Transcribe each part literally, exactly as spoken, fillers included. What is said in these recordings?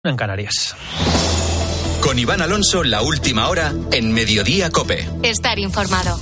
En Canarias. Con Iván Alonso, la última hora en Mediodía COPE. Estar informado.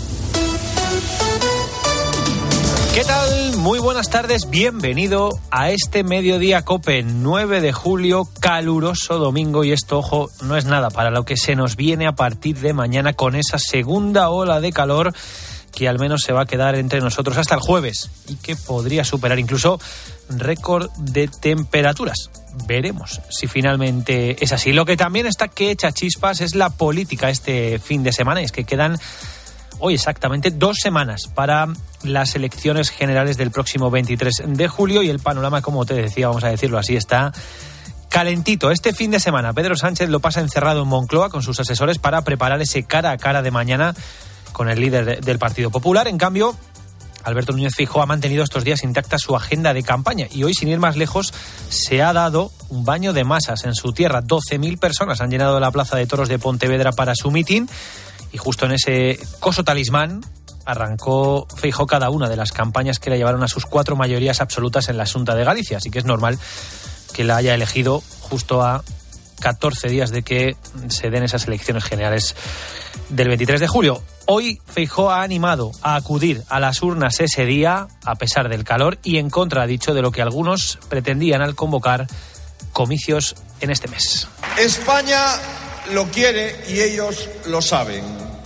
¿Qué tal? Muy buenas tardes, bienvenido a este Mediodía COPE, nueve de julio, caluroso domingo, y esto, ojo, no es nada para lo que se nos viene a partir de mañana con esa segunda ola de calor que al menos se va a quedar entre nosotros hasta el jueves y que podría superar incluso récord de temperaturas. Veremos si finalmente es así. Lo que también está que echa chispas es la política este fin de semana. Es que quedan hoy exactamente dos semanas para las elecciones generales del próximo veintitrés de julio y el panorama, como te decía, vamos a decirlo así, está calentito. Este fin de semana Pedro Sánchez lo pasa encerrado en Moncloa con sus asesores para preparar ese cara a cara de mañana con el líder de, del Partido Popular. En cambio, Alberto Núñez Feijóo ha mantenido estos días intacta su agenda de campaña y hoy, sin ir más lejos, se ha dado un baño de masas en su tierra. doce mil personas han llenado la plaza de toros de Pontevedra para su mitin y justo en ese coso talismán arrancó Feijóo cada una de las campañas que le llevaron a sus cuatro mayorías absolutas en la Xunta de Galicia. Así que es normal que la haya elegido justo a catorce días de que se den esas elecciones generales del veintitrés de julio. Hoy Feijóo ha animado a acudir a las urnas ese día, a pesar del calor, y en contra, ha dicho, de lo que algunos pretendían al convocar comicios en este mes. España lo quiere y ellos lo saben.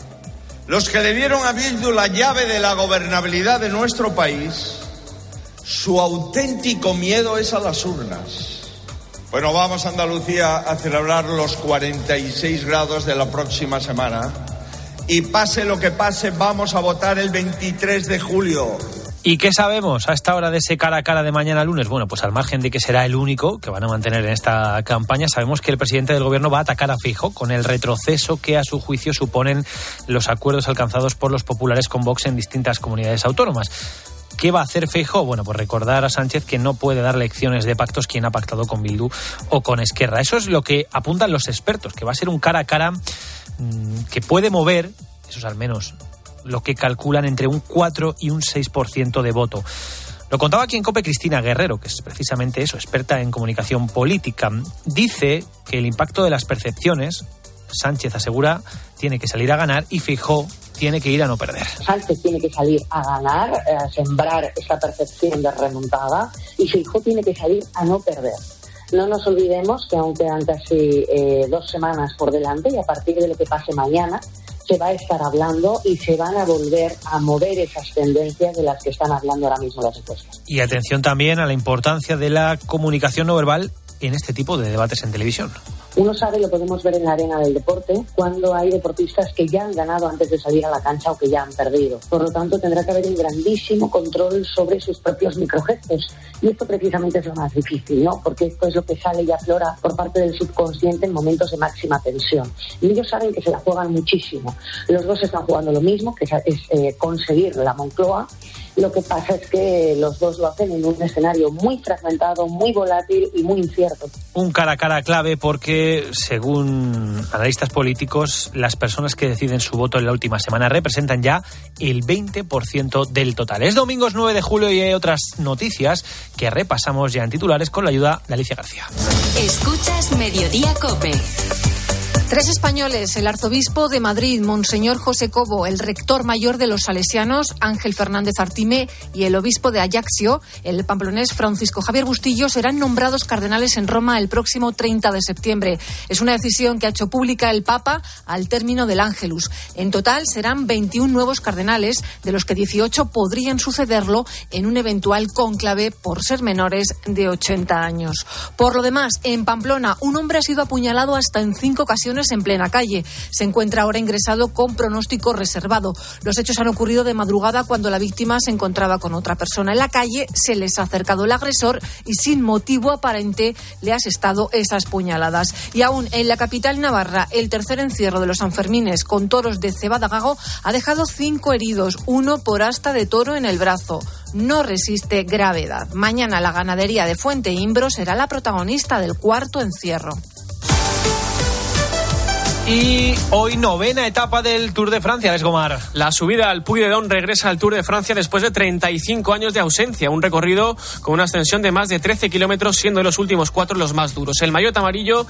Los que le dieron a Bildu la llave de la gobernabilidad de nuestro país, su auténtico miedo es a las urnas. Bueno, vamos a Andalucía a celebrar los cuarenta y seis grados de la próxima semana. Y pase lo que pase, vamos a votar el veintitrés de julio. ¿Y qué sabemos a esta hora de ese cara a cara de mañana lunes? Bueno, pues al margen de que será el único que van a mantener en esta campaña, sabemos que el presidente del gobierno va a atacar a Feijóo con el retroceso que a su juicio suponen los acuerdos alcanzados por los populares con Vox en distintas comunidades autónomas. ¿Qué va a hacer Feijóo? Bueno, pues recordar a Sánchez que no puede dar lecciones de pactos quien ha pactado con Bildu o con Esquerra. Eso es lo que apuntan los expertos, que va a ser un cara a cara mmm, que puede mover, eso es al menos lo que calculan, entre un cuatro y un seis por ciento de voto. Lo contaba aquí en COPE Cristina Guerrero, que es precisamente eso, experta en comunicación política. Dice que el impacto de las percepciones, Sánchez asegura, tiene que salir a ganar y Feijóo tiene que ir a no perder. Sánchez tiene que salir a ganar, a sembrar esa percepción de remontada, y Feijóo tiene que salir a no perder. No nos olvidemos que aún quedan casi eh, dos semanas por delante y a partir de lo que pase mañana se va a estar hablando y se van a volver a mover esas tendencias de las que están hablando ahora mismo las encuestas. Y atención también a la importancia de la comunicación no verbal en este tipo de debates en televisión. Uno sabe, lo podemos ver en la arena del deporte, cuando hay deportistas que ya han ganado antes de salir a la cancha o que ya han perdido. Por lo tanto, tendrá que haber un grandísimo control sobre sus propios microgestos. Y esto precisamente es lo más difícil, ¿no? Porque esto es lo que sale y aflora por parte del subconsciente en momentos de máxima tensión. Y ellos saben que se la juegan muchísimo. Los dos están jugando lo mismo, que es eh, conseguir la Moncloa. Lo que pasa es que los dos lo hacen en un escenario muy fragmentado, muy volátil y muy incierto. Un cara a cara clave porque, según analistas políticos, las personas que deciden su voto en la última semana representan ya el veinte por ciento del total. Es domingo nueve de julio y hay otras noticias que repasamos ya en titulares con la ayuda de Alicia García. Escuchas Mediodía COPE. Tres españoles, el arzobispo de Madrid, Monseñor José Cobo, el rector mayor de los salesianos, Ángel Fernández Artimé, y el obispo de Ajaccio, el pamplonés Francisco Javier Bustillo, serán nombrados cardenales en Roma el próximo treinta de septiembre. Es una decisión que ha hecho pública el Papa al término del Ángelus. En total serán veintiún nuevos cardenales, de los que dieciocho podrían sucederlo en un eventual cónclave por ser menores de ochenta años. Por lo demás, en Pamplona, un hombre ha sido apuñalado hasta en cinco ocasiones en plena calle. Se encuentra ahora ingresado con pronóstico reservado. Los hechos han ocurrido de madrugada cuando la víctima se encontraba con otra persona en la calle. Se les ha acercado el agresor y sin motivo aparente le ha asestado esas puñaladas. Y aún en la capital navarra, el tercer encierro de los Sanfermines con toros de cebada gago ha dejado cinco heridos, uno por asta de toro en el brazo. No resiste gravedad. Mañana la ganadería de Fuente Imbro será la protagonista del cuarto encierro. Y hoy novena etapa del Tour de Francia, Alex Gomar. La subida al Puy de Dôme regresa al Tour de Francia después de treinta y cinco años de ausencia. Un recorrido con una extensión de más de trece kilómetros, siendo los últimos cuatro los más duros. El maillot amarillo